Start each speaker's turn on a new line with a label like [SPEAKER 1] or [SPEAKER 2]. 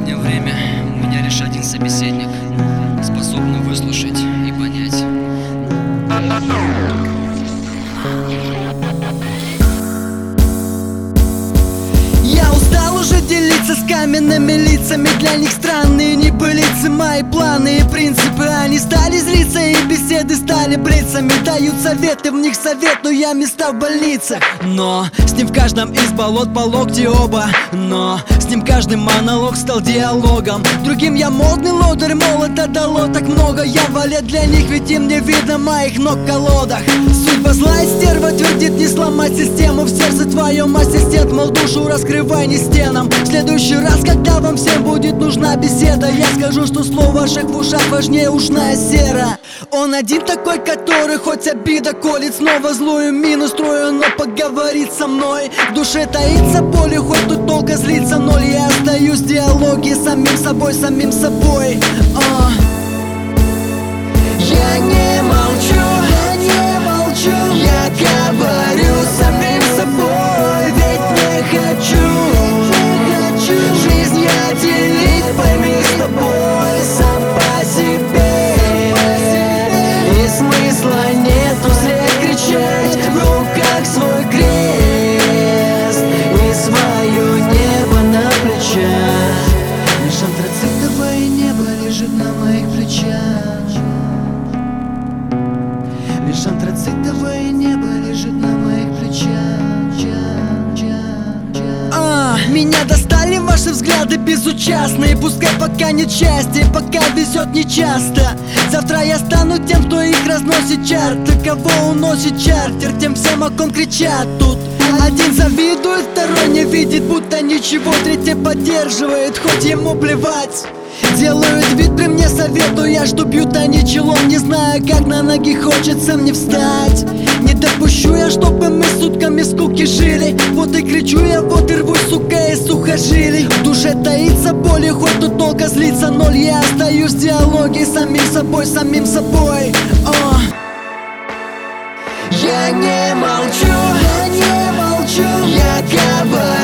[SPEAKER 1] последнее время у меня лишь один собеседник, способный выслушать и понять.
[SPEAKER 2] Я устал уже делиться с каменными лицами. Для них странные небылицы, мои планы и принципы. Они стали злиться, и беседы стали блицами. Дают советы, в них совет, но я места в больницах. Но с ним в каждом из болот по локти оба. Но с ним каждый монолог стал диалогом. Другим я модный лодырь, молота дало так много. Я валет для них, ведь им не видно моих ног в колодах. Судьба злая стерва твердит не сломать систему. В сердце твоем ассистент, мол, душу раскрывай не стенам. В следующий раз, когда вам всем будет нужна беседа, я скажу, что слово ваших в ушах важнее ушная сера. Он один такой, который хоть обида колет, снова злую мину строю, но поговорит со мной. В душе таится боль, и хоть тут долго злится ноль, я остаюсь в диалоге с самим собой, самим собой. Я не молчу, я не молчу, я говорю с самим собой, ведь не хочу жизнь я делить, пойми, с тобой сам по себе. И смысла нету зря кричать, в руках свой крест и свое небо на плечах. Лишь антрацитовое небо лежит на моих плечах. Лишь антрацитовое небо лежит на моих плечах. Меня достали ваши взгляды безучастные. Пускай пока нет счастья, пока везет нечасто. Завтра я стану тем, кто их разносит чарты. Кого уносит чартер, тем всем, о ком кричат тут. Один завидует, второй не видит, будто ничего, третий поддерживает, хоть ему плевать. Делают вид при мне совету, я жду бьют они челом. Не знаю, как на ноги хочется мне встать. Не допущу я, чтобы мы сутками скуки жили. Вот и кричу я, вот и рвусь, сука, из сухожилий. В душе таится боль, и хоть тут долго злится ноль, я остаюсь в диалоге с самим собой, самим собой. Я не молчу, я не молчу, я говорю